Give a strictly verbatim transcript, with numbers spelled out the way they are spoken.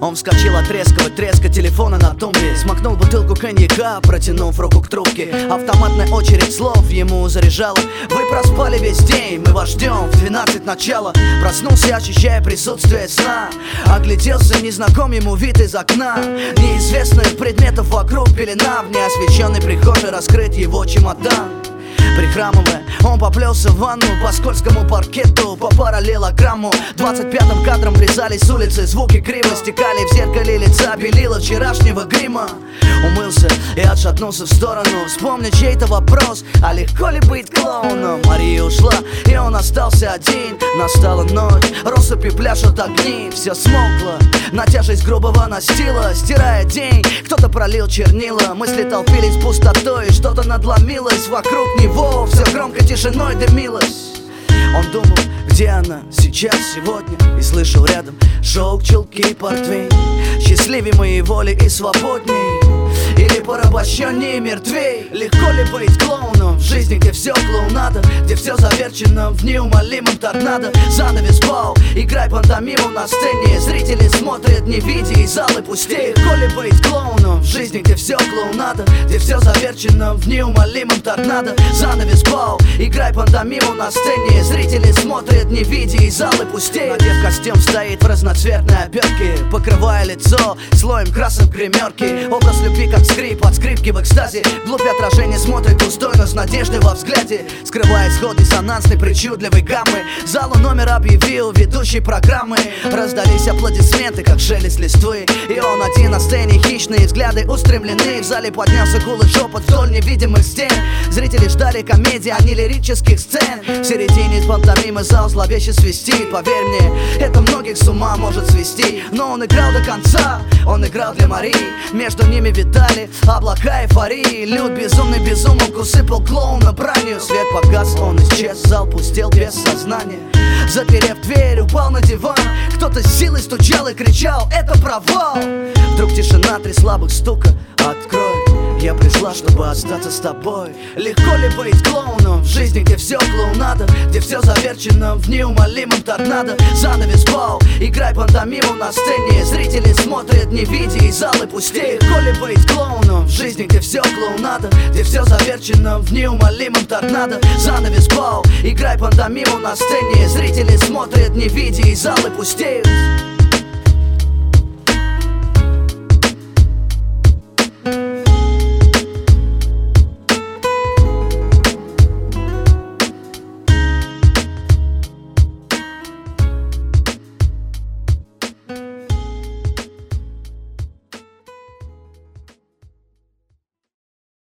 Он вскочил от резкого треска телефона на тумбе, смакнул бутылку коньяка, протянув руку к трубке. Автоматная очередь слов ему заряжала: вы проспали весь день, мы вас ждем в двенадцать начала. Проснулся, ощущая присутствие сна. Огляделся, незнаком ему вид из окна. Неизвестных предметов вокруг пелена. В неосвещенной прихожей раскрыт его чемодан. Прихрамывая, он поплелся в ванну по скользкому паркету, по параллелограмму. Двадцать пятым кадром врезались с улицы, звуки криво стекали в зеркале лица белила вчерашнего грима. Умылся и отшатнулся в сторону, вспомнил чей-то вопрос: а легко ли быть клоуном? Мария ушла, и он остался один. Настала ночь, россыпи пляшут огни. Все смолкло, на тяжесть грубого настила, стирая день, кто-то пролил чернила. Мысли толпились пустотой, что-то надломилось вокруг него. Все громко тишиной дымилось. Он думал, где она сейчас, сегодня, и слышал рядом шелк, чулки, портвейн. Счастливее моей воли и свободней, или порабощеннее мертвей. Легко ли быть клоуном в жизни, где все клоунада, где все заверчено в неумолимом торнадо? Занавес пал, играй пантомиму на сцене. Зрители смотрят, не видя, и залы пустеют. Легко ли быть клоуном в жизни, где все клоунада, где все заверчено в неумолимом торнадо? Занавес пал, играй пантомиму на сцене. Зрители смотрят, не видя, и залы пустеют. Надев костюм, стоит в разноцветной обертке, покрывая лицо слоем красок гримерки. Образ любви как скрип от скрипки в экстазе. Вглубь отражение смотрит пустой, но с надеждой во взгляде, скрывая исход диссонансной причудливой гаммы. Залу номер объявил ведущий программы. Раздались аплодисменты, как шелест листвы, и он один на сцене, хищные взгляды устремлены. В зале поднялся гул и шепот вдоль невидимых стен. Зрители ждали комедии, а не лирических сцен. В середине пантомимы зал зловеще свистит. Поверь мне, это многих с ума может свести. Но он играл до конца, он играл для Марии. Между ними витали облака эйфории. Люд безумный безумок усыпал клоуна бранью. Свет погас, он исчез, зал пустел без сознания. Заперев дверь, упал на диван. Кто-то с силой стучал и кричал: это провал! Вдруг тишина, три слабых стука: открой, я пришла, чтобы остаться с тобой. Легко ли быть клоуном в жизни, где все клоунада, где все заверчено в неумолимом торнадо? Занавес пал, играй пантомиму на сцене. Зрители смотрят, не видя, и залы пустеют. Легко ли быть клоуном в жизни, где все клоунада, где все заверчено в неумолимом торнадо? Занавес пал, играй пантомиму на сцене. Зрители смотрят, не видя, и залы пустеют.